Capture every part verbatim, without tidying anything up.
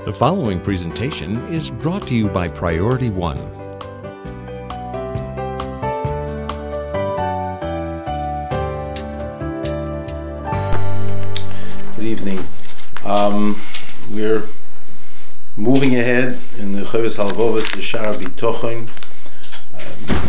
The following presentation is brought to you by Priority One. Good evening. Um, we're moving ahead in the Chovos HaLevavos, the Sha'ar HaBitochon. Um,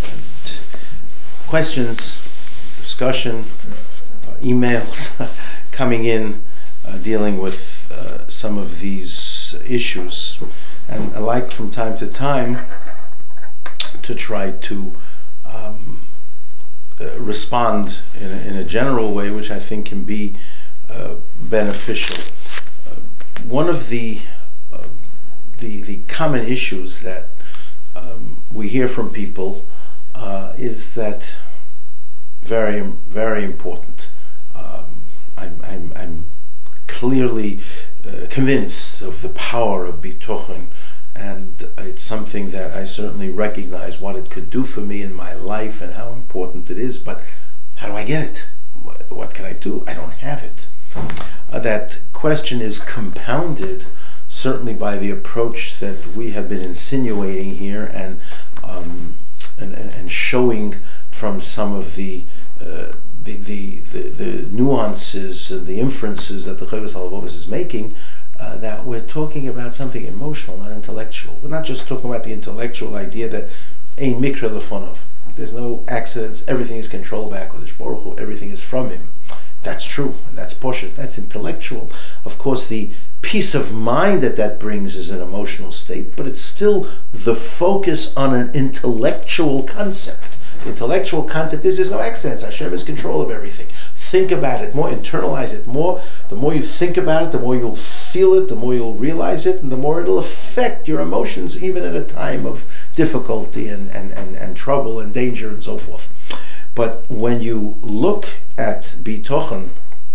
questions, discussion, uh, emails coming in uh, dealing with uh, some of these issues. And I like from time to time to try to um, uh, respond in a, in a general way, which I think can be uh, beneficial. Uh, one of the, uh, the the common issues that um, we hear from people uh, is that very very important. Um, I'm, I'm, I'm clearly uh, convinced of the power of bitochon, and it's something that I certainly recognize what it could do for me in my life and how important it is. But how do I get it? What can I do? I don't have it. Uh, that question is compounded certainly by the approach that we have been insinuating here and um, and, and, and showing from some of the uh, the, the, the the nuances and the inferences that the Chovos HaLevavos is making, uh, that we're talking about something emotional, not intellectual. We're not just talking about the intellectual idea that ein mikra lefonov. There's no accidents, everything is controlled by HaKadosh Baruch Hu, everything is from him. That's true, and that's poshet, that's intellectual. Of course, the peace of mind that that brings is an emotional state, but it's still the focus on an intellectual concept. The intellectual concept is there's no accidents. Hashem has control of everything. Think about it more, internalize it more. The more you think about it, the more you'll feel it, the more you'll realize it, and the more it'll affect your emotions, even at a time of difficulty and, and, and, and trouble and danger and so forth. But when you look at bitochon,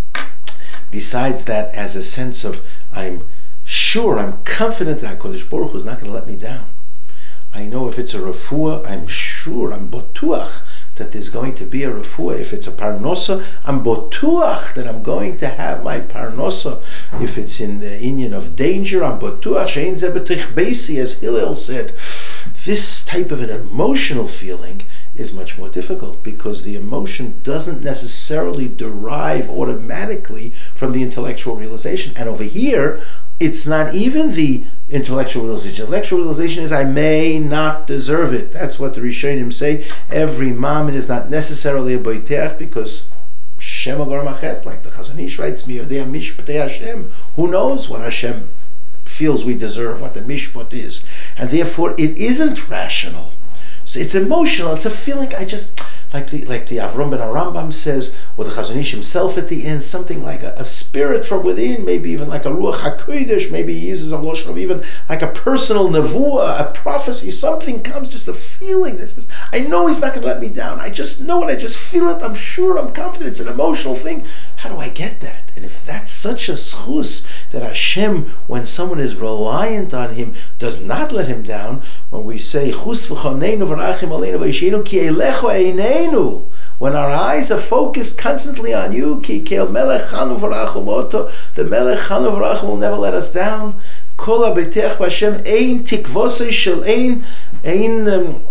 besides that, as a sense of I'm sure, I'm confident that HaKadosh Baruch Hu is not going to let me down. I know if it's a refuah, I'm sure, I'm botuach that there's going to be a refuah. If it's a parnosa, I'm botuach that I'm going to have my parnosa. If it's in the inyan of danger, I'm botuach she'ein zeh b'tich beisi, as Hillel said. This type of an emotional feeling is much more difficult because the emotion doesn't necessarily derive automatically from the intellectual realization. And over here, it's not even the intellectual realization. Intellectual realization is I may not deserve it. That's what the Rishonim say. Every mammon is not necessarily a boiteach because Shem Agor Machet, like the Chazon Ish writes, Mi Yodea Mishpatei Hashem. Who knows what Hashem feels we deserve, what the mishpat is. And therefore it isn't rational. So it's emotional, it's a feeling. I just, like the like the Avram ben Arambam says, or the Chazon Ish himself at the end, something like a, a spirit from within, maybe even like a Ruach HaKodesh, maybe he uses a lotion of even like a personal nevuah, a prophecy, something comes, just a feeling that says, I know he's not going to let me down, I just know it, I just feel it, I'm sure, I'm confident, it's an emotional thing. How do I get that? And if that's such a schus that Hashem, when someone is reliant on Him, does not let him down, when we say chus v'choneinu v'rachim aleinu v'yisheinu ki eilecho eineinu, when our eyes are focused constantly on you, ki kel melech chanu v'rachum oto, the melech chanu v'rachum will never let us down. Kol ha'beteach b'Hashem ein tikvosei shel ein ein um,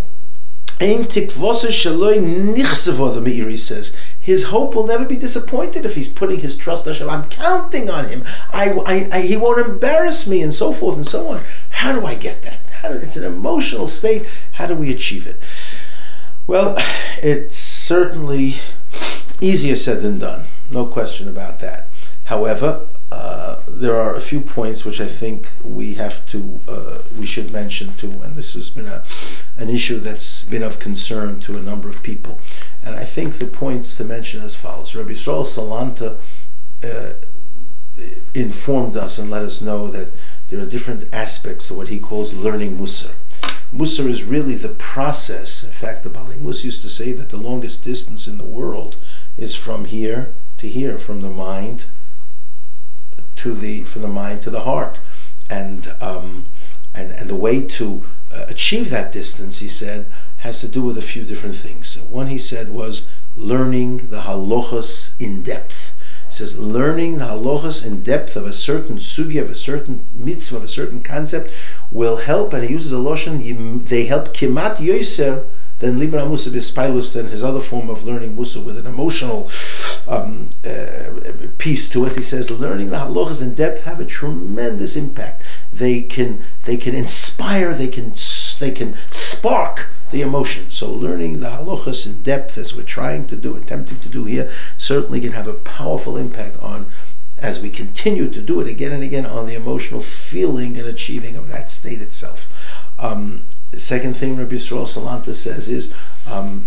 ein tikvosei sheloi nichsevo, the Meiri says. His hope will never be disappointed if he's putting his trust on Hashem. I'm counting on him. I, I, I, he won't embarrass me, and so forth and so on. How do I get that? How do, it's an emotional state. How do we achieve it? Well, it's certainly easier said than done. No question about that. However, uh, there are a few points which I think we have to, uh, we should mention too, and this has been a, an issue that's been of concern to a number of people. And I think the points to mention as follows. Rabbi Yisrael Salanta uh, informed us and let us know that there are different aspects to what he calls learning Musar. Musar is really the process. In fact, the Bali Mus used to say that the longest distance in the world is from here to here, from the mind to the from the mind to the heart, and um, and and the way to uh, achieve that distance, he said, has to do with a few different things. One, he said, was learning the halachos in depth. says learning the halachas in depth of a certain sugya, of a certain mitzvah, of a certain concept will help, and he uses a loshon, they help kimat yoser than Limud Musa B'Spailus, than his other form of learning Musa with an emotional um, uh, piece to it. He says learning the halachas in depth have a tremendous impact. They can they can inspire, they can they can spark the emotion. So learning the halachas in depth, as we're trying to do, attempting to do here, certainly can have a powerful impact on, as we continue to do it again and again, on the emotional feeling and achieving of that state itself. Um, the second thing Rabbi Yisrael Salanta says is um,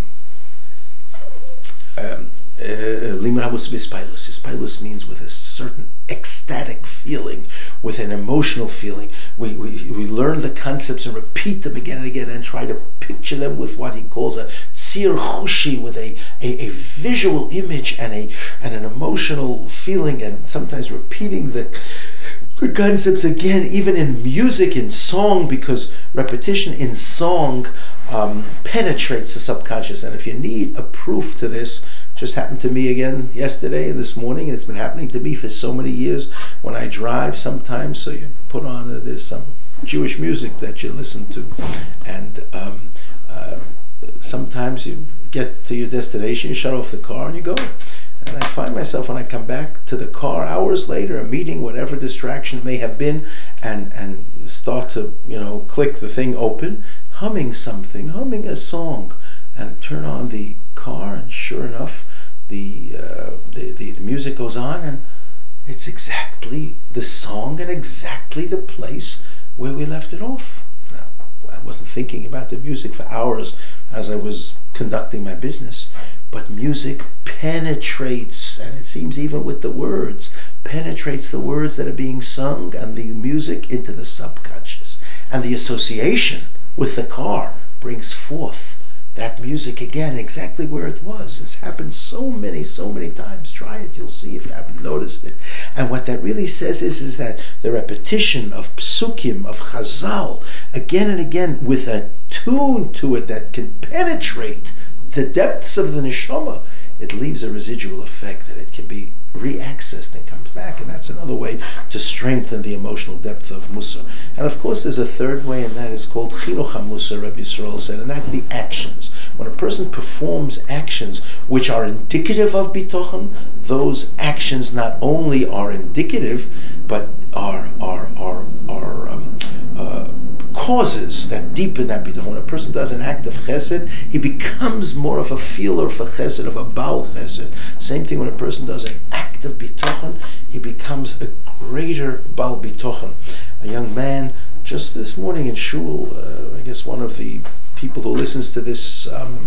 um, Limud HaMusa B'Spailus. B'Spailus means with a certain ecstatic feeling, with an emotional feeling. We, we we learn the concepts and repeat them again and again and try to picture them with what he calls a tzir chushi, with a, a, a visual image and a and an emotional feeling, and sometimes repeating the the concepts again, even in music, in song, because repetition in song um, penetrates the subconscious. And if you need a proof to this, just happened to me again yesterday and this morning, and it's been happening to me for so many years when I drive sometimes. So you put on, uh, there's some Jewish music that you listen to, and um, uh, sometimes you get to your destination, you shut off the car and you go. And I find myself, when I come back to the car hours later, a meeting, whatever distraction may have been, and, and start to, you know, click the thing open, humming something, humming a song, and turn on the car, and sure enough, the, uh, the, the the music goes on, and it's exactly the song and exactly the place where we left it off. Now, I wasn't thinking about the music for hours as I was conducting my business, but music penetrates, and it seems even with the words, penetrates the words that are being sung and the music into the subconscious. And the association with the car brings forth that music again, exactly where it was. It's happened so many, so many times. Try it, you'll see if you haven't noticed it. And what that really says is, is that the repetition of psukim, of chazal, again and again, with a tune to it that can penetrate the depths of the neshama, it leaves a residual effect, that it can be re-accessed and comes back. And that's another way to strengthen the emotional depth of Musar. And of course there's a third way, and that is called Chinuch HaMusar, Rabbi Yisrael said, and that's the actions. When a person performs actions which are indicative of bitochen, those actions not only are indicative, but are are are are um, uh, causes that deepen that bitochen. When a person does an act of chesed, he becomes more of a feeler for chesed, of a baal chesed. Same thing when a person does an act of bitochen, he becomes a greater baal bitochen. A young man just this morning in shul, uh, I guess one of the people who listens to this um,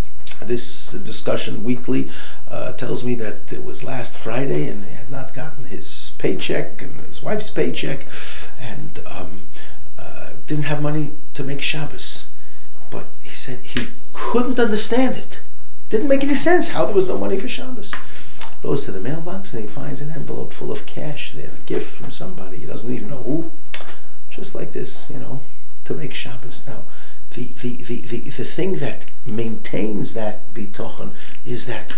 this discussion weekly uh, tells me that it was last Friday and he had not gotten his paycheck and his wife's paycheck, and um, uh, didn't have money to make Shabbos. But he said he couldn't understand it. Didn't make any sense how there was no money for Shabbos. Goes to the mailbox and he finds an envelope full of cash there, a gift from somebody, he doesn't even know who, just like this, you know, to make Shabbos. Now, the the, the, the, the thing that maintains that bitochen is that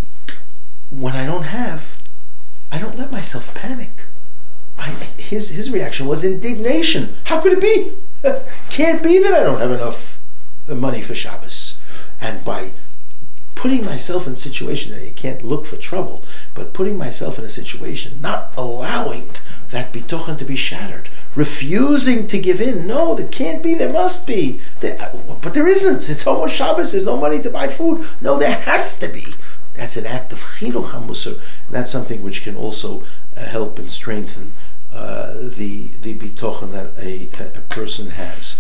when I don't have, I don't let myself panic. I, his his reaction was indignation. How could it be? Can't be that I don't have enough money for Shabbos. And by putting myself in a situation that you can't look for trouble, but putting myself in a situation, not allowing that bitochen to be shattered, refusing to give in. No, there can't be, there must be. There, but there isn't. It's almost Shabbos, there's no money to buy food. No, there has to be. That's an act of chinuch hamusar. That's something which can also uh, help and strengthen uh, the the bitochen that a, a person has.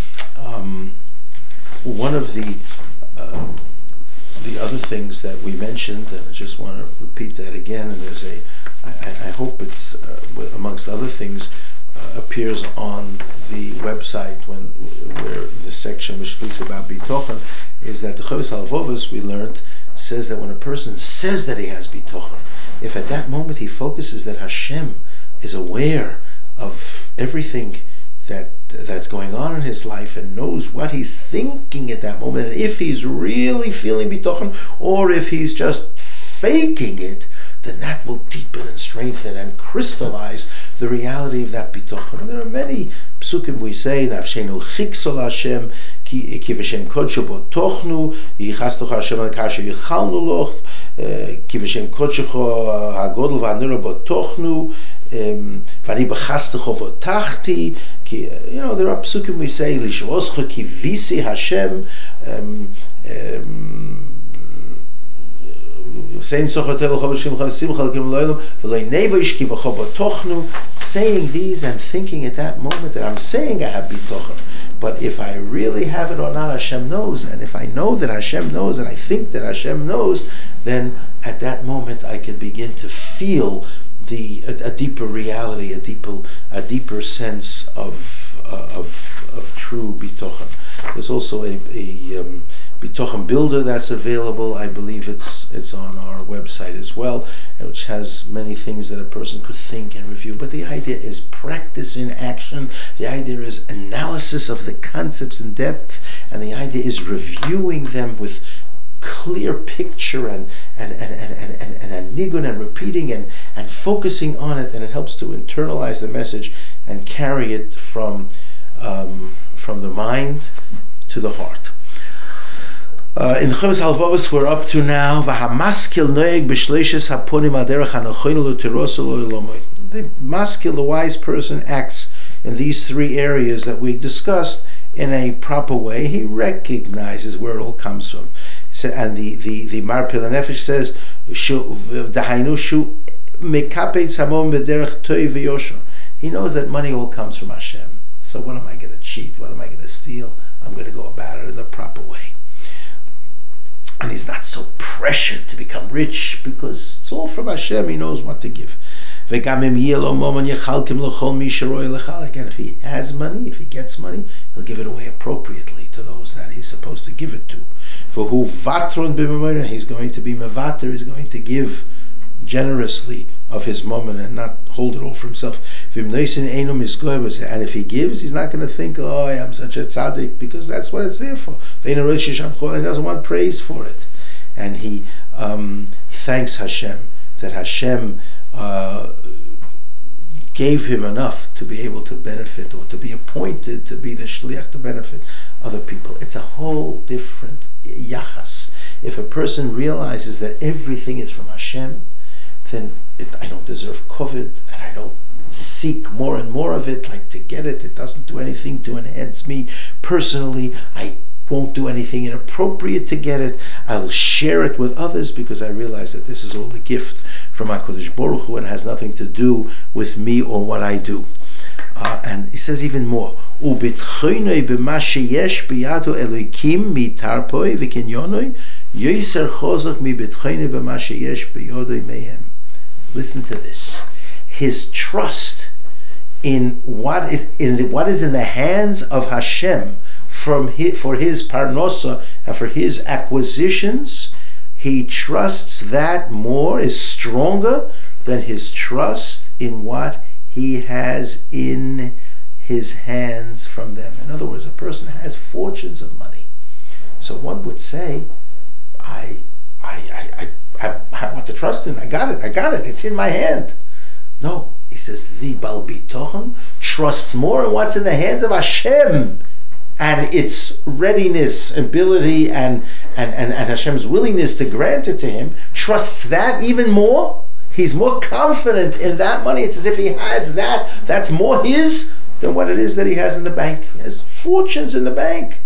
Um, one of the uh, the other things that we mentioned, and I just want to repeat that again, and there's a, I, I hope it's, uh, amongst other things, uh, appears on the website when where the section which speaks about bitochen, is that the Chovos HaLevavos, we learned, says that when a person says that he has bitochen, if at that moment he focuses that Hashem is aware of everything that that's going on in his life and knows what he's thinking at that moment, and if he's really feeling bitochen or if he's just faking it, then that will deepen and strengthen and crystallize the reality of that bitochen. And there are many psukim we say, Nafshenu chiksol Hashem, ki v'shem kodsho bo tochnu, yichastoch Hashem al kasher yichalnu loch, ki v'shem kodshecho hagodol v'hanura bo tochnu, v'ani b'chastecho v'otachti. You know, there are psukim we say, Lishvoscha ki visi Hashem, um, um, saying these and thinking at that moment that I'm saying I have bitochen, but if I really have it or not, Hashem knows. And if I know that Hashem knows, and I think that Hashem knows, then at that moment I can begin to feel the a, a deeper reality, a deeper a deeper sense of uh, of of true bitochen. There's also a, a um, bitochen builder that's available. I believe it's it's on our website as well, which has many things that a person could think and review. But the idea is practice in action. The idea is analysis of the concepts in depth, and the idea is reviewing them with clear picture and and and and and, and, and, and nigun and repeating and and focusing on it, and it helps to internalize the message and carry it from um, from the mind to the heart. Uh, in Chavis Halvavos we're up to now. V'hamaskil noeg b'shleishes haponim aderech hanochoin lo teros lo ilomoy. The maskil, the wise person, acts in these three areas that we discussed in a proper way. He recognizes where it all comes from. So, and the the the Mar Pil Nefesh says, "Dahainu shu mekapei tzamom b'derech toiv v'yosher." He knows that money all comes from Hashem. So what am I going to cheat? What am I going to steal? I'm going to go about it in the proper way. And he's not so pressured to become rich because it's all from Hashem. He knows what to give. Again, if he has money, if he gets money, he'll give it away appropriately to those that he's supposed to give it to. For who vatron b'mammon, he's going to be mevater, he's going to give generously of his mammon and not hold it all for himself. And if he gives, he's not going to think, oh, I'm such a tzaddik, because that's what it's there for. He doesn't want praise for it. And he um, thanks Hashem that Hashem uh, gave him enough to be able to benefit, or to be appointed to be the shliach to benefit other people. It's a whole different yachas. If a person realizes that everything is from Hashem, then it, I don't deserve kovod, and I don't seek more and more of it, like to get it. It doesn't do anything to enhance me personally. I won't do anything inappropriate to get it. I'll share it with others because I realize that this is all a gift from HaKadosh Baruch Hu and has nothing to do with me or what I do. Uh, and he says even more, "Ubitchoinoi b'ma sheyesh b'yado Elokim mitarpoi v'kinyonoi yoser chozak mi bitchoinoi b'ma sheyesh b'yodoi mehem." Listen to this. His trust in what if, in what is in the hands of Hashem from his, for his parnosa and for his acquisitions, he trusts that more, is stronger than his trust in what he has in his hands from them. In other words, a person has fortunes of money. So one would say, I I I I, I, I want to trust in. I got it, I got it, it's in my hand. No, he says, the Bal Bitochen trusts more in what's in the hands of Hashem and its readiness, ability, and, and, and, and Hashem's willingness to grant it to him, trusts that even more. He's more confident in that money. It's as if he has that. That's more his than what it is that he has in the bank. He has fortunes in the bank.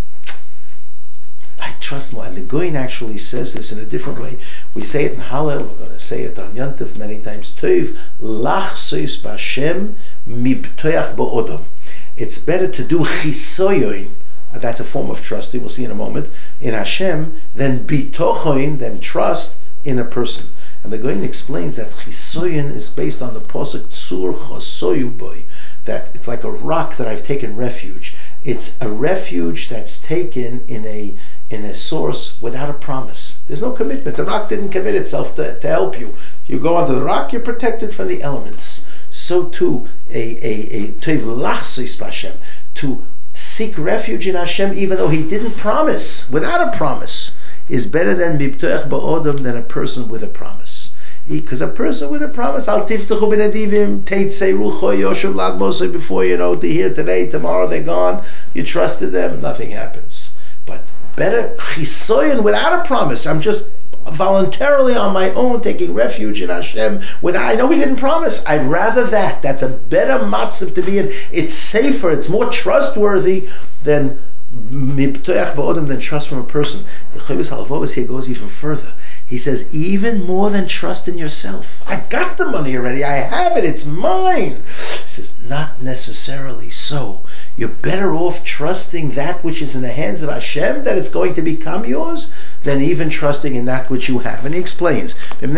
I trust more. And the Goyin actually says this in a different way. We say it in Hallel, we're going to say it on Yontif many times. Toiv lachsois b'Hashem mibtoyach ba'odam. It's better to do chisoyon, that's a form of trust, we'll see in a moment, in Hashem, than bitochoin, than trust in a person. And the Goyin explains that chisoyon is based on the posuk tzur chosoyu boy, that it's like a rock that I've taken refuge. It's a refuge that's taken in a in a source without a promise. There's no commitment. The rock didn't commit itself to, to help you. You go onto the rock, you're protected from the elements. So too, a a toiv lachsois b'Hashem, to seek refuge in Hashem, even though He didn't promise, without a promise, is better than biptoach ba'odam, than a person with a promise. Because a person with a promise, Al tiftachu b'nadivim, teitzei rucho yoshev lad mosai, before you know, to here today, tomorrow they're gone, you trusted them, nothing happens. But better chisoyon without a promise, I'm just voluntarily on my own taking refuge in Hashem, without, I know we didn't promise, I'd rather that. That's a better matzav to be in. It's safer, it's more trustworthy than than trust from a person. The Chovos Halevovos here goes even further. He says, even more than trust in yourself. I got the money already, I have it, it's mine. He says, not necessarily so. You're better off trusting that which is in the hands of Hashem, that it's going to become yours, than even trusting in that which you have. And he explains,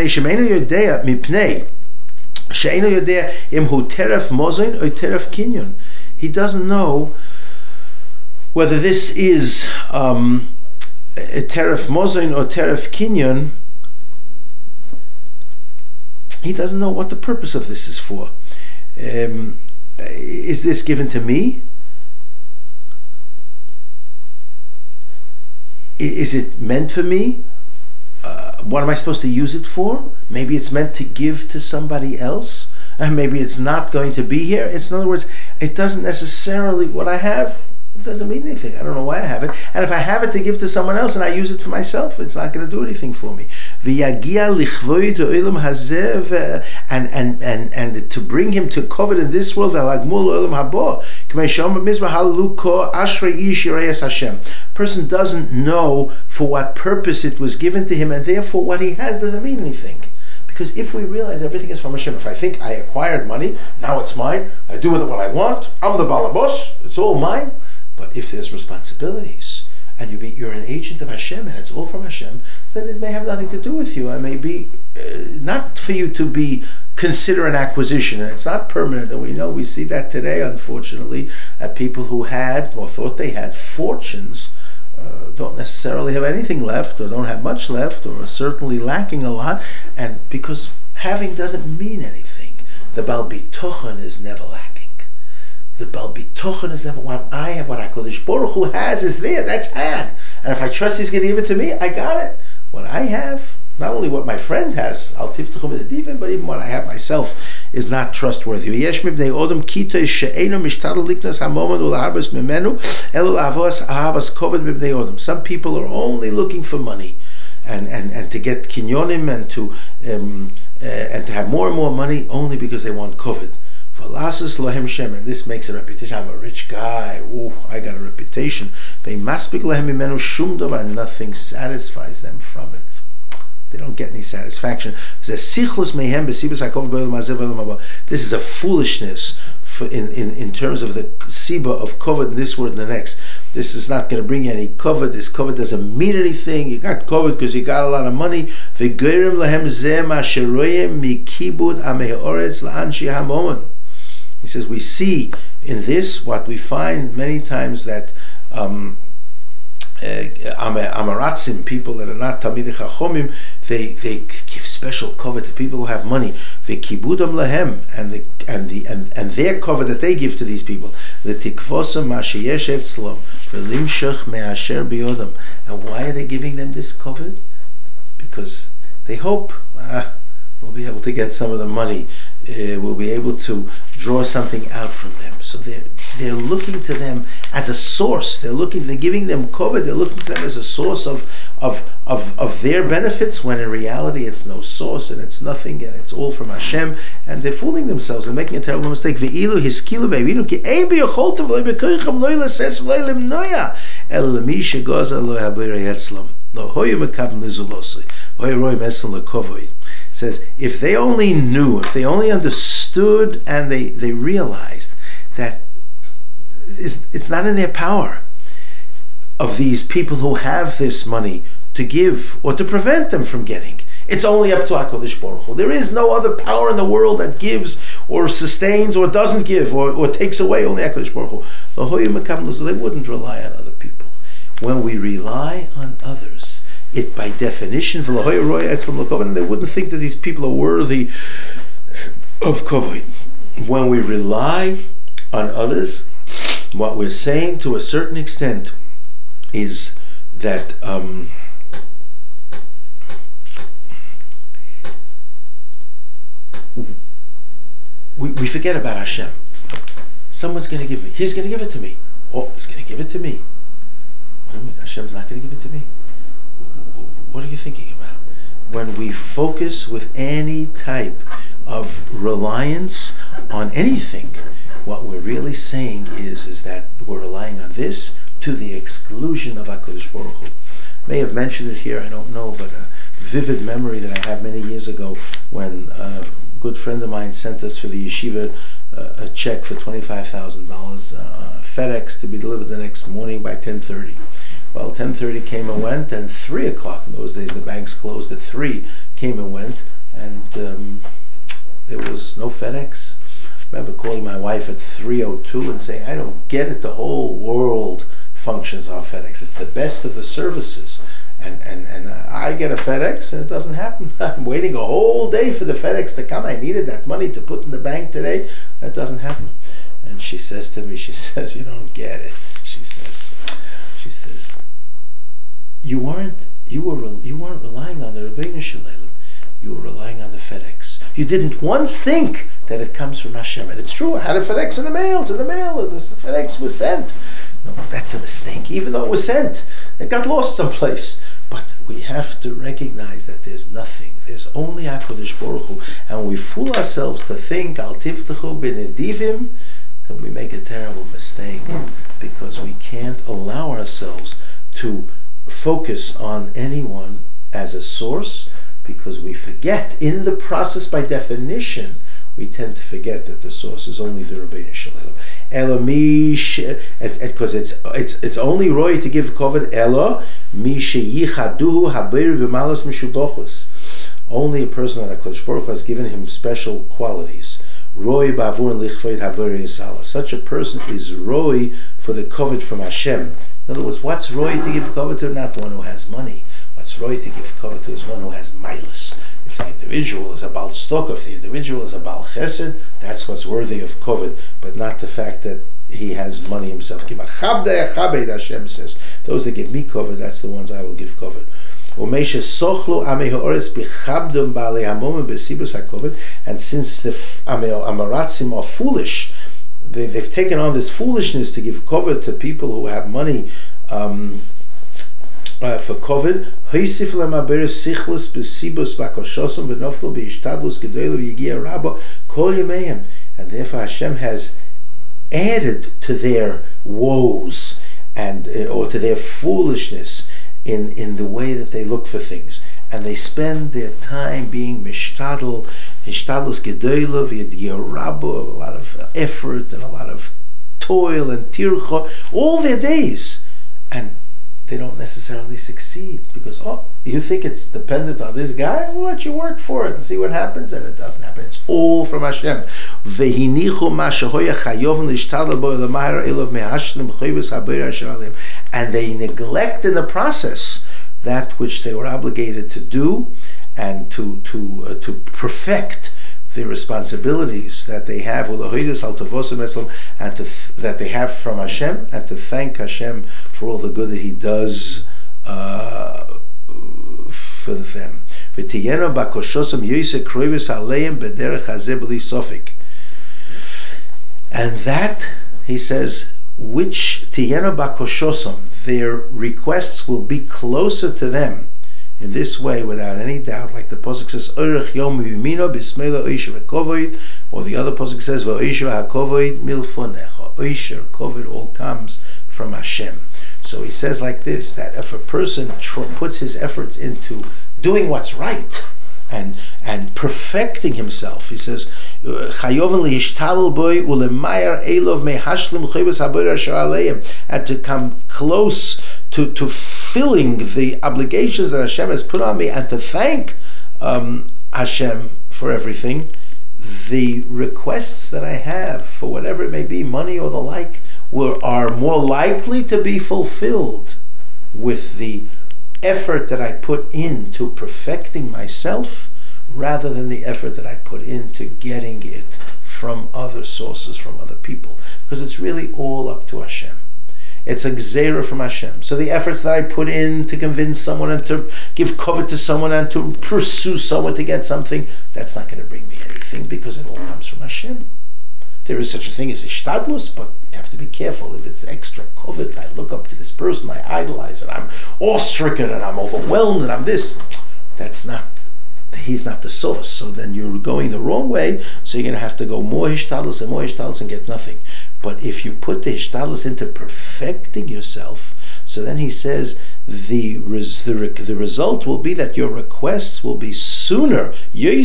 he doesn't know whether this is um, a teref mozain or teref kinyon. He doesn't know what the purpose of this is for. Um, is this given to me? Is it meant for me? Uh, what am I supposed to use it for? Maybe it's meant to give to somebody else, and maybe it's not going to be here. It's, in other words, it doesn't necessarily, what I have, it doesn't mean anything. I don't know why I have it. And if I have it to give to someone else and I use it for myself, it's not going to do anything for me. And, and, and, and to bring him to covet in this world, person doesn't know for what purpose it was given to him, and therefore what he has doesn't mean anything. Because if we realize everything is from Hashem, if I think I acquired money, now it's mine, I do with it what I want, I'm the balabos, it's all mine. But if there's responsibilities, and you be, you're an agent of Hashem, and it's all from Hashem, then it may have nothing to do with you. It may be uh, not for you to be consider an acquisition, and it's not permanent. And we know, we see that today, unfortunately, that people who had or thought they had fortunes uh, don't necessarily have anything left, or don't have much left, or are certainly lacking a lot. And because having doesn't mean anything, the Baal Bitochen is never lacking. The Baal Bitochen is never, what I have, what HaKadosh Baruch Hu has is there, that's had. And if I trust He's going to give it to me, I got it. What I have, not only what my friend has, Al Tiftachu B'nadivim, but even what I have myself is not trustworthy. Some people are only looking for money, and, and, and to get kinyonim, and to um, uh, and to have more and more money, only because they want kovid. And this makes a reputation. I'm a rich guy. Ooh, I got a reputation. Nothing satisfies them from it. They don't get any satisfaction. This is a foolishness for in, in, in terms of the siba of kovad in this word and the next. This is not going to bring you any kovad. This kovad doesn't mean anything. You got kovad because you got a lot of money. He says, we see in this what we find many times, that um, uh, Amaratzim, people that are not Talmidei Chachomim, they they give special cover to people who have money. They kibudam lahem, and the and the and, and their cover that they give to these people. The tikvosam masheyesh etzlom v'limshach me'asher biyodam. And why are they giving them this cover? Because they hope ah, we'll be able to get some of the money. Uh, we'll be able to draw something out from them. So they're they're looking to them as a source. They're looking. They're giving them cover. They're looking to them as a source of of of of their benefits. When in reality, it's no source and it's nothing, and it's all from Hashem. And they're fooling themselves and making a terrible mistake. Ve'ilu hiskilu ve'inu ki ein biyacholtav lo b'koichem lo yilases lo yilimnoya el mi shegoza lo habirei etzlam lo hoyu mekabim lizulosi hoyu roy mesan lo kovoid. Says, if they only knew, if they only understood, and they, they realized that it's, it's not in their power of these people who have this money to give or to prevent them from getting. It's only up to HaKadosh Baruch Hu. There is no other power in the world that gives or sustains or doesn't give or, or takes away, only HaKadosh Baruch Hu. They wouldn't rely on other people. When we rely on others, it by definition, and they wouldn't think that these people are worthy of kovod. When we rely on others, what we're saying to a certain extent is that um, we, we forget about Hashem. Someone's going to give me. He's going to give it to me. Oh, he's going to give it to me. What do you mean? Hashem's not going to give it to me? What are you thinking about? When we focus with any type of reliance on anything, what we're really saying is, is that we're relying on this to the exclusion of HaKadosh Baruch Hu. May have mentioned it here, I don't know, but a vivid memory that I have many years ago when a good friend of mine sent us for the yeshiva uh, a check for twenty-five thousand dollars, uh, FedEx, to be delivered the next morning by ten thirty. Well, ten thirty came and went, and three o'clock, in those days the banks closed at three, came and went, and um, there was no FedEx. I remember calling my wife at three oh two and saying, I don't get it, the whole world functions on FedEx. It's the best of the services. And, and, and uh, I get a FedEx and it doesn't happen. I'm waiting a whole day for the FedEx to come. I needed that money to put in the bank today. That doesn't happen. And she says to me, she says, you don't get it. She says, she says, you weren't, you were, you weren't relying on the Rabbeinu Shalom. You were relying on the FedEx. You didn't once think that it comes from Hashem. And it's true, I had a FedEx in the mail. It's in the mail. The FedEx was sent. No, that's a mistake. Even though it was sent, it got lost someplace. But we have to recognize that there's nothing. There's only HaKadosh Baruch Hu. And when we fool ourselves to think, Al tivtechu b'nedivim, then we make a terrible mistake. Because we can't allow ourselves to focus on anyone as a source, because we forget, in the process, by definition, we tend to forget that the source is only the Rabbeinu Shalom. Elo mi because it's it's it's only roy to give kavod. Elo mi sheyichaduhu haber v'malas mishudochus. Only a person that HaKadosh Baruch Hu has given him special qualities. Roy ba'avur lichved haber yisala. Such a person is roy for the kavod from Hashem. In other words, what's roy to give kavod to? Not the one who has money. What's roy to give kavod to is one who has milas. If the individual is a Baal Stok, if the individual is a Baal Chesed, that's what's worthy of kavod, but not the fact that he has money himself. Hashem says, those that give me kavod, that's the ones I will give kavod. And since the Amaratzim are foolish, they, they've taken on this foolishness to give kavod to people who have money um, Uh, for kavod, and therefore Hashem has added to their woes and uh, or to their foolishness in, in the way that they look for things, and they spend their time being mishtadl, mishtadlus gedolah v'yediyah rabbo, a lot of effort and a lot of toil and tircha, all their days, and they don't necessarily succeed because, oh, you think it's dependent on this guy? We'll let you work for it and see what happens, and it doesn't happen. It's all from Hashem. And they neglect in the process that which they were obligated to do and to to uh, to perfect the responsibilities that they have, and to th- that they have from Hashem, and to thank Hashem for all the good that He does uh, for them. And that, he says, which tiyena bakoshosam, their requests will be closer to them in this way, without any doubt, like the pasuk says, "Orech yom v'yimino b'smeila oisher v'kovoid," or the other pasuk says, "V'oisher ha'kovoid milfonecha." Oisher, kovoid, all comes from Hashem. So he says like this: that if a person tr- puts his efforts into doing what's right and and perfecting himself, he says, "Chayoven lihishtalel boy ulemayar elov mehashlim chayvus haber asher aleim," and to come close to to fulfilling the obligations that Hashem has put on me, and to thank um, Hashem for everything. The requests that I have for whatever it may be, money or the like, will, are more likely to be fulfilled with the effort that I put into perfecting myself, rather than the effort that I put into getting it from other sources, from other people, because it's really all up to Hashem. It's a gzeira from Hashem. So the efforts that I put in to convince someone and to give covet to someone and to pursue someone to get something, that's not going to bring me anything, because it all comes from Hashem. There is such a thing as ishtadlus, but you have to be careful. If it's extra covet, I look up to this person, I idolize, and I'm awe-stricken, and I'm overwhelmed, and I'm this. That's not, he's not the source. So then you're going the wrong way, so you're going to have to go more ishtadlus and more ishtadlus and get nothing. But if you put the ishtadlus into perfecting yourself, so then he says the, res, the the result will be that your requests will be sooner. You'll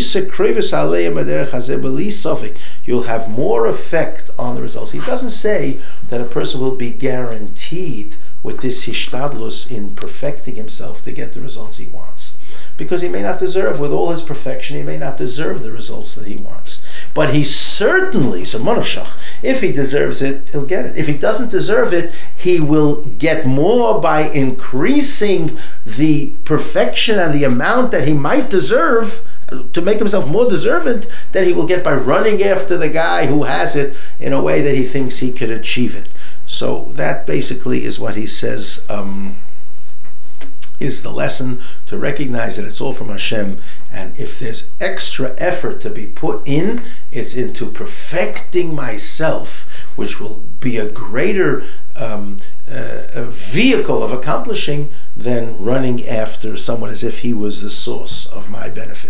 have more effect on the results. He doesn't say that a person will be guaranteed with this hishtadlus in perfecting himself to get the results he wants, because he may not deserve, with all his perfection, he may not deserve the results that he wants. But he certainly, so monavshach, if he deserves it, he'll get it. If he doesn't deserve it, he will get more by increasing the perfection and the amount that he might deserve, to make himself more deserving, than he will get by running after the guy who has it in a way that he thinks he could achieve it. So that basically is what he says um, is the lesson, to recognize that it's all from Hashem, and if there's extra effort to be put in, it's into perfecting myself, which will be a greater um, uh, a vehicle of accomplishing than running after someone as if he was the source of my benefit.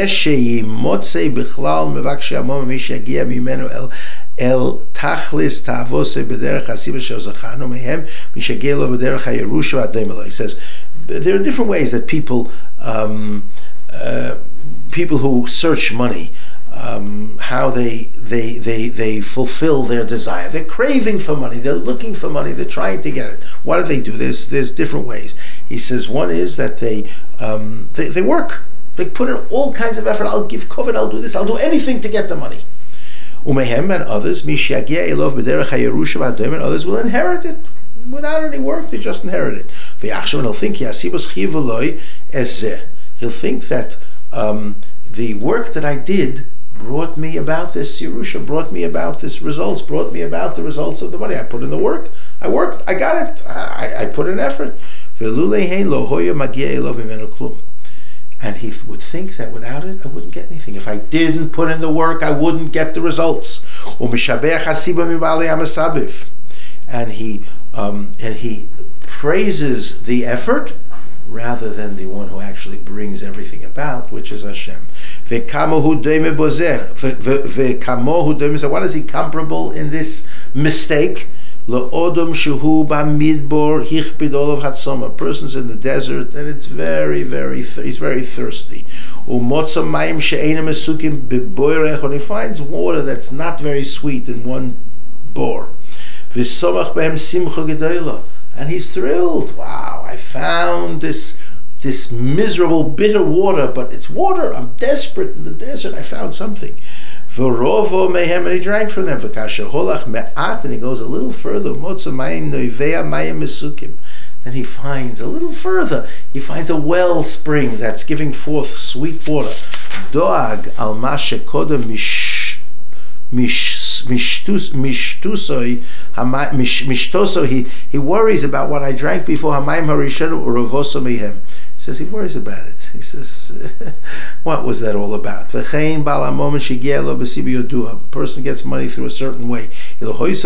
El tachlis ta'avose b'derech hasiva she'ozachanu mehem mishagelo b'derech hayerusha ademelo. He says there are different ways that people um, uh, people who search money, um, how they they they they fulfill their desire. They're craving for money. They're looking for money. They're trying to get it. What do they do? There's there's different ways. He says one is that they um, they, they work. They put in all kinds of effort. I'll give covet. I'll do this. I'll do anything to get the money. Umehem, and others, mishagia elov b'derech hayerusha v'adom, and others will inherit it without any work. They just inherit it. V'yachshav, and he'll think yasibos chiv ezeh. He'll think that um, the work that I did brought me about this yerusha, brought me about this results, brought me about the results of the money. I put in the work. I worked. I got it. I, I put in effort. V'luleihein lo hoya magia elov mimenu klum. And he would think that without it, I wouldn't get anything. If I didn't put in the work, I wouldn't get the results. And he um, and he praises the effort rather than the one who actually brings everything about, which is Hashem. What is he comparable in this mistake? A person's in the desert and it's very, very, he's very thirsty. And he finds water that's not very sweet in one bore. And he's thrilled. Wow, I found this this miserable, bitter water, but it's water. I'm desperate in the desert. I found something. And he drank from them. And he goes a little further. Then he finds a little further. He finds a wellspring that's giving forth sweet water. Doag al mashekodem mish mish mishtusoi mishtoso. He he worries about what I drank before. Hamayim harishonu uravoso mehem. He says he worries about it. He says, what was that all about? A person gets money through a certain way. He says,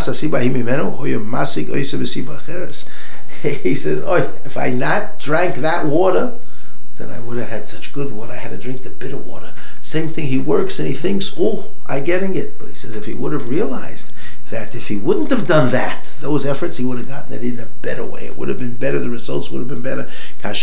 oh, if I not drank that water, then I would have had such good water. I had to drink the bitter water. Same thing, he works and he thinks, oh, I'm getting it. But he says if he would have realized that if he wouldn't have done that, those efforts, he would have gotten it in a better way. It would have been better, the results would have been better. He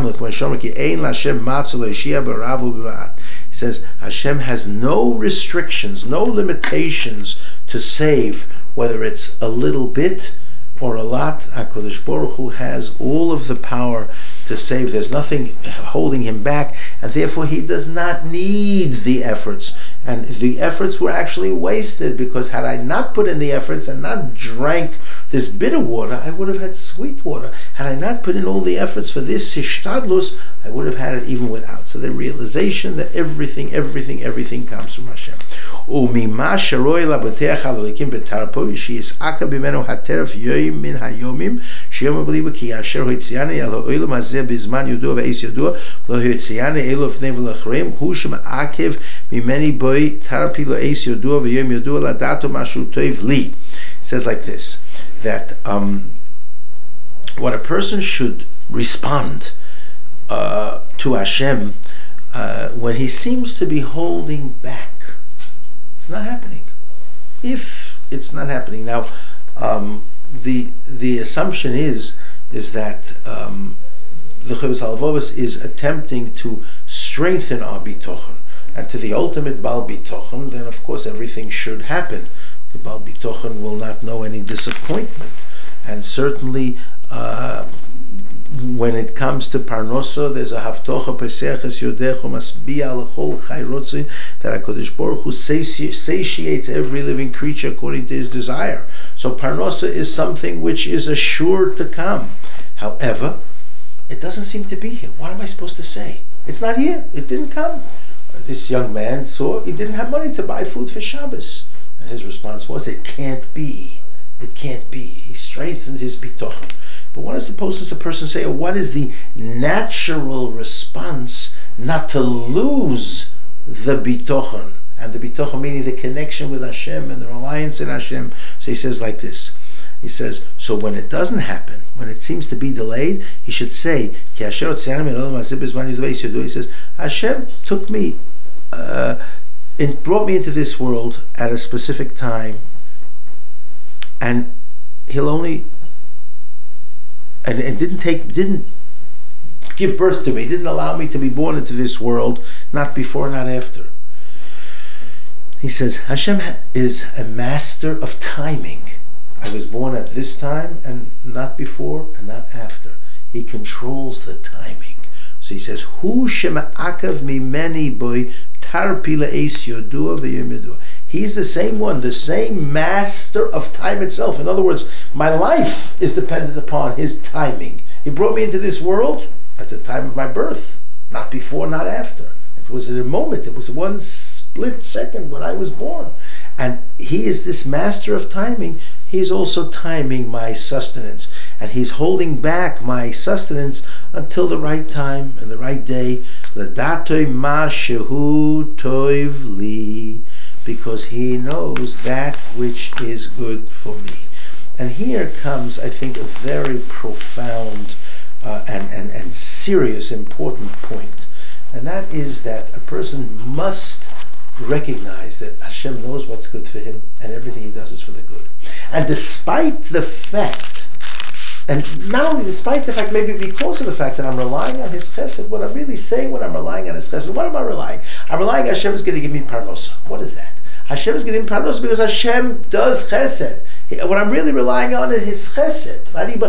says Hashem has no restrictions, no limitations to save, whether it's a little bit or a lot. HaKadosh Baruch Hu has all of the power to save. There's nothing holding him back, and therefore he does not need the efforts. And the efforts were actually wasted, because had I not put in the efforts and not drank this bitter water, I would have had sweet water. Had I not put in all the efforts for this hishtadlus, I would have had it even without. So the realization that everything, everything, everything comes from Hashem. וממה שרואה לבטח הלוליקים בתרפו, שיסעקה ממנו הטרף יום מן היומים, שיום הבליבה כי אשר הוציאני על העולם הזה בזמן ידוע ועש ידוע, ולא הוציאני אלו לפני ולאחריהם, הוא שמעכב ממני בוי תרפי לו עש ידוע ויום ידוע לדעתו משהו טוב לי. It says like this, that um, what a person should respond uh, to Hashem uh, when he seems to be holding back. It's not happening. If it's not happening now, um, the the assumption is is that um, the Chovos HaLevavos is attempting to strengthen our bitochen, and to the ultimate Baal bitochen, then of course everything should happen. The Baal bitochen will not know any disappointment, and certainly. Uh, When it comes to Parnosa, there's a Haftocha Peseches Yodecho Masbia L'chol Chai Rotzin, that HaKadosh Baruch Hu satiates every living creature according to his desire. So Parnosa is something which is assured to come. However, it doesn't seem to be here. What am I supposed to say? It's not here. It didn't come. This young man saw he didn't have money to buy food for Shabbos. And his response was, it can't be. It can't be. He strengthens his bitochen. But what is supposed to a person say, or what is the natural response not to lose the bitochen? And the bitochen meaning the connection with Hashem and the reliance in Hashem. So he says like this. He says, so when it doesn't happen, when it seems to be delayed, he should say, he says, Hashem took me, uh, and brought me into this world at a specific time, and he'll only And, and didn't take, didn't give birth to me, didn't allow me to be born into this world, not before, not after. He says, Hashem is a master of timing. I was born at this time, and not before, and not after. He controls the timing. So he says, Hu shema'akav mimeni boy tarpi le'es yodua v'yom yodua. He's the same one, the same master of time itself. In other words, my life is dependent upon his timing. He brought me into this world at the time of my birth, not before, not after. It was in a moment, it was one split second when I was born. And he is this master of timing. He's also timing my sustenance. And he's holding back my sustenance until the right time and the right day. L'datoi ma shehu toiv li. Because he knows that which is good for me. And here comes, I think, a very profound uh, and, and, and serious, important point. And that is that a person must recognize that Hashem knows what's good for him, and everything he does is for the good. And despite the fact, and not only despite the fact, maybe because of the fact that I'm relying on his chesed, what I'm really saying when I'm relying on his chesed, what am I relying? I'm relying on Hashem is going to give me parnosa. What is that? Hashem is giving parnosa because Hashem does chesed. What I'm really relying on is his chesed.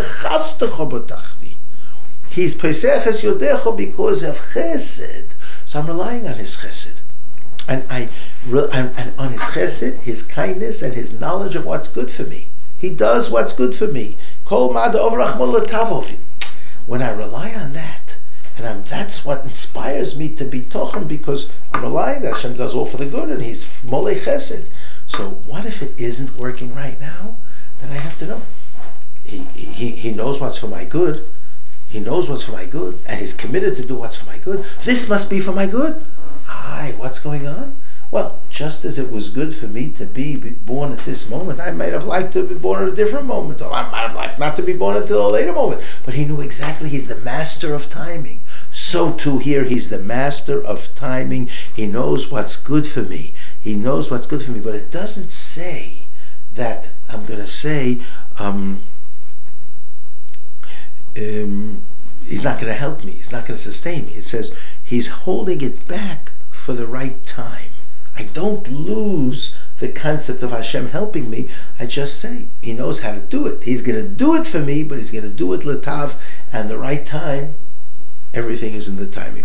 He's peseches yodecho because of chesed. So I'm relying on his chesed. And I and, and on his chesed, his kindness, and his knowledge of what's good for me. He does what's good for me. When I rely on that, and I'm, that's what inspires me to be tochen, because I'm relying that Hashem does all for the good, and He's molei chesed. So what if it isn't working right now? Then I have to know. He, he, he knows what's for my good. He knows what's for my good, and He's committed to do what's for my good. This must be for my good. Aye, what's going on? Well, just as it was good for me to be born at this moment, I might have liked to be born at a different moment, or I might have liked not to be born until a later moment. But He knew exactly. He's the master of timing. So too here, He's the master of timing. He knows what's good for me. He knows what's good for me. But it doesn't say that I'm going to say um, um, He's not going to help me. He's not going to sustain me. It says He's holding it back for the right time. I don't lose the concept of Hashem helping me. I just say He knows how to do it. He's going to do it for me, but He's going to do it l'tav, and the right time Everything is in the timing.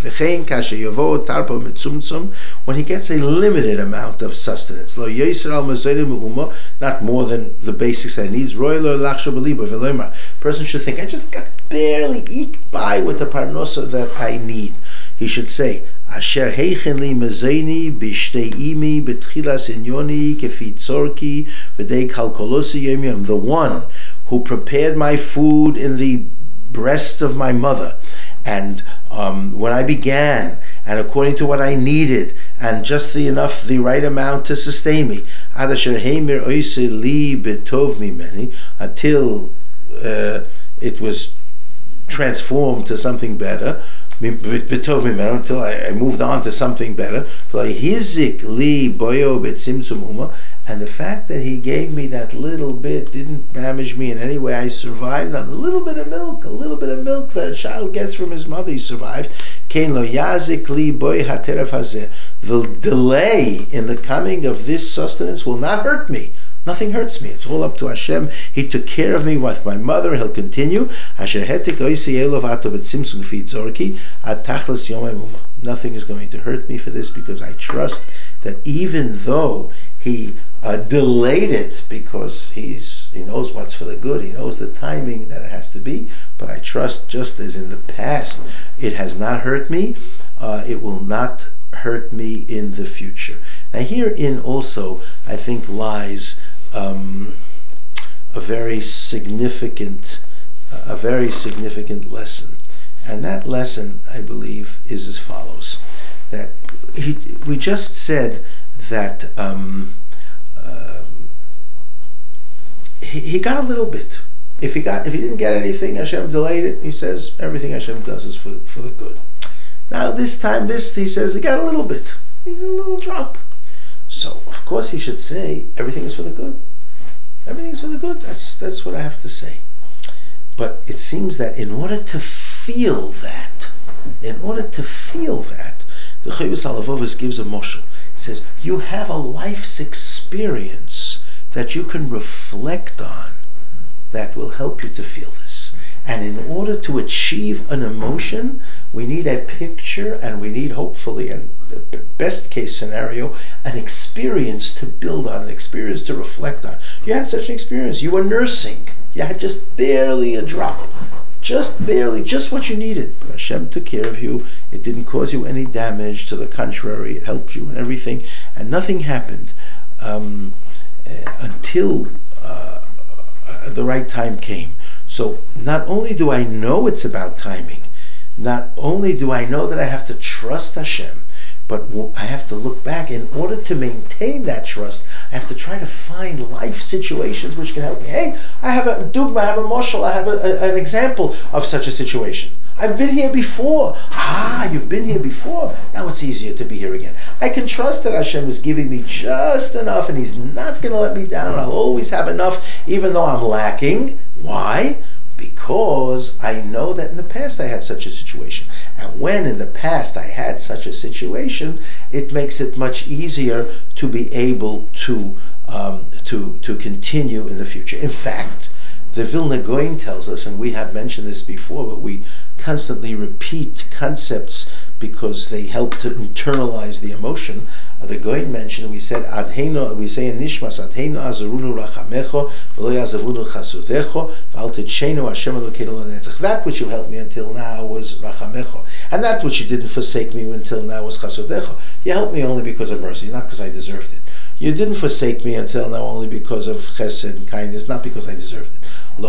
When he gets a limited amount of sustenance, not more than the basics that he needs, person should think, I just got barely eked by with the parnosa that I need. He should say, Asher heichen li mezeini b'shtei imi b'tchilas inyoni kefi tzorki v'dei kalkolosi yomyom. The one who prepared my food in the breast of my mother, and um, when I began, and according to what I needed, and just the enough, the right amount to sustain me, ad asher heimer oise li b'tov mimeni, until uh, it was transformed to something better, until I, I moved on to something better. And the fact that he gave me that little bit didn't damage me in any way. I survived on a little bit of milk, a little bit of milk that a child gets from his mother. He survived. The delay in the coming of this sustenance will not hurt me. Nothing hurts me. It's all up to Hashem. He took care of me with my mother. He'll continue. Nothing is going to hurt me for this, because I trust that even though he uh, delayed it, because he's he knows what's for the good, he knows the timing that it has to be, but I trust, just as in the past it has not hurt me, uh, it will not hurt me in the future. Now herein also, I think, lies um, a very significant, a very significant lesson, and that lesson, I believe, is as follows: that he, we just said that um, uh, he, he got a little bit. If he got, if he didn't get anything, Hashem delayed it. He says everything Hashem does is for for the good. Now this time, this he says he got a little bit. He's a little drop. So of course he should say everything is for the good. Everything is for the good. That's that's what I have to say. But it seems that in order to feel that, in order to feel that, the Chovos HaLevavos gives a moshel. He says you have a life's experience that you can reflect on that will help you to feel this. And in order to achieve an emotion, we need a picture, and we need, hopefully, and the best case scenario, an experience to build on, an experience to reflect on. You had such an experience. You were nursing. You had just barely a drop. Just barely, just what you needed. But Hashem took care of you. It didn't cause you any damage. To the contrary, it helped you and everything. And nothing happened um, uh, until uh, uh, the right time came. So not only do I know it's about timing, not only do I know that I have to trust Hashem, but I have to look back. In order to maintain that trust, I have to try to find life situations which can help me. Hey, I have a dugma, I have a moshel, I have a, a, an example of such a situation. I've been here before. Ah, you've been here before. Now it's easier to be here again. I can trust that Hashem is giving me just enough, and He's not going to let me down, and I'll always have enough, even though I'm lacking. Why? Because I know that in the past I had such a situation. And when in the past I had such a situation, it makes it much easier to be able to um, to to continue in the future. In fact, the Vilna Gaon tells us, and we have mentioned this before, but we constantly repeat concepts because they help to internalize the emotion. Uh, the Gaon mentioned, we said, Adheino, we say in Nishmas, Adheino azarunu rachamecho, lo yazavunu chasudecho, v'al tedshenu Hashem Elokeinu l'netzach. That which you helped me until now was rachamecho, and that which you didn't forsake me until now was chasudecho. You helped me only because of mercy, not because I deserved it. You didn't forsake me until now only because of chesed and kindness, not because I deserved it.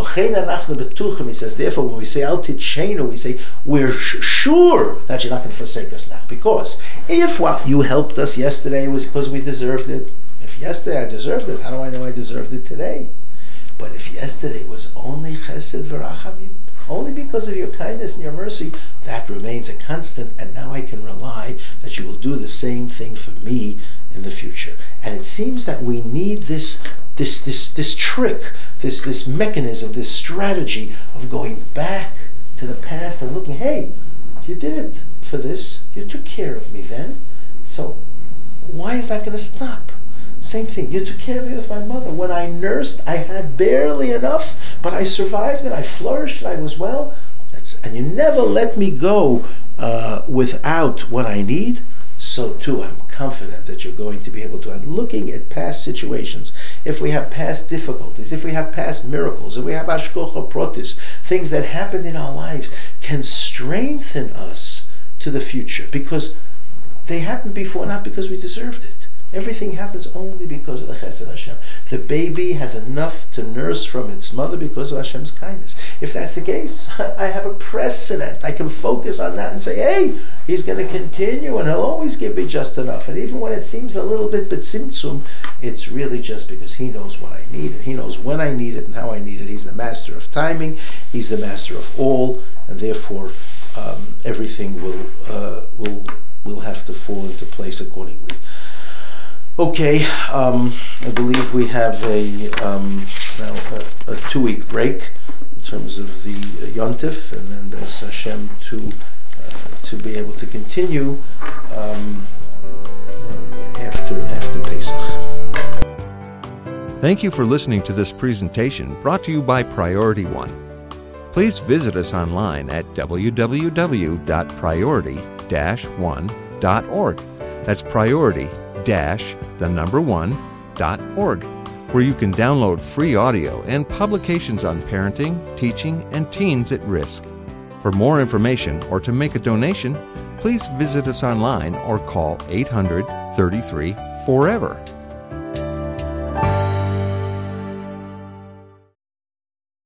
He says, therefore, when we say Al Titshenu, we say we're sh- sure that you're not going to forsake us now. Because if what you helped us yesterday was because we deserved it, if yesterday I deserved it, how do I know I deserved it today? But if yesterday was only chesed v'rachamim, only because of your kindness and your mercy, that remains a constant, and now I can rely that you will do the same thing for me in the future. And it seems that we need this this this this trick, this this mechanism, this strategy of going back to the past and looking, hey, you did it for this, you took care of me then, so why is that going to stop? Same thing, you took care of me with my mother. When I nursed, I had barely enough, but I survived and I flourished and I was well. That's and you never let me go uh, without what I need, so too I'm confident that you're going to be able to. And looking at past situations, if we have past difficulties, if we have past miracles, if we have hashgacha pratis, things that happened in our lives can strengthen us to the future, because they happened before, not because we deserved it. Everything happens only because of the chesed Hashem. The baby has enough to nurse from its mother because of Hashem's kindness. If that's the case, I have a precedent. I can focus on that and say, hey, He's going to continue and He'll always give me just enough. And even when it seems a little bit b'tzimtzum, it's really just because He knows what I need, and He knows when I need it and how I need it. He's the master of timing. He's the master of all, and therefore um, everything will uh, will will have to fall into place accordingly. Okay, um, I believe we have a um, now a, a two-week break in terms of the uh, Yontif, and then there's Hashem to uh, to be able to continue um, after after Pesach. Thank you for listening to this presentation brought to you by Priority One. Please visit us online at w w w dot priority dash one dot org. That's priority dash the number one dot org, where you can download free audio and publications on parenting, teaching, and teens at risk. For more information or to make a donation, please visit us online or call eight hundred, thirty-three, forever.